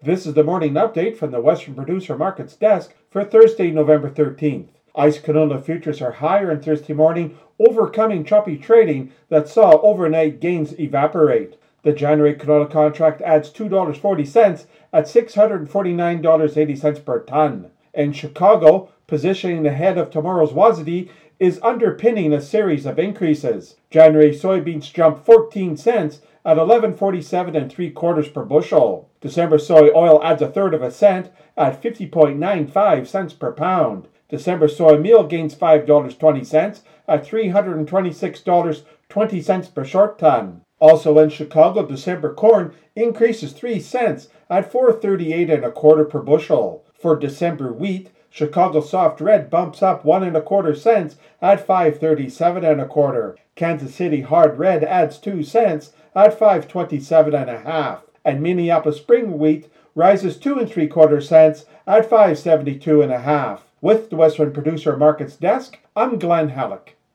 This is the morning update from the Western Producer Markets desk for Thursday, November 13th. ICE canola futures are higher on Thursday morning, overcoming choppy trading that saw overnight gains evaporate. The January canola contract adds $2.40 at $649.80 per ton. In Chicago, positioning ahead of tomorrow's WASDE is underpinning a series of increases. January soybeans jumped 14 cents at $11.47 3/4 per bushel. December soy oil adds a third of a cent at 50.95 cents per pound. December soy meal gains $5.20 at $326.20 per short ton. Also in Chicago, December corn increases 3 cents at $4.38 1/4 per bushel. For December wheat, Chicago soft red bumps up 1 1/4 cents at $5.37 1/4. Kansas City hard red adds 2 cents at $5.27 1/2. And Minneapolis spring wheat rises 2 3/4 cents at $5.72 1/2. With the Western Producer Markets desk, I'm Glenn Halleck.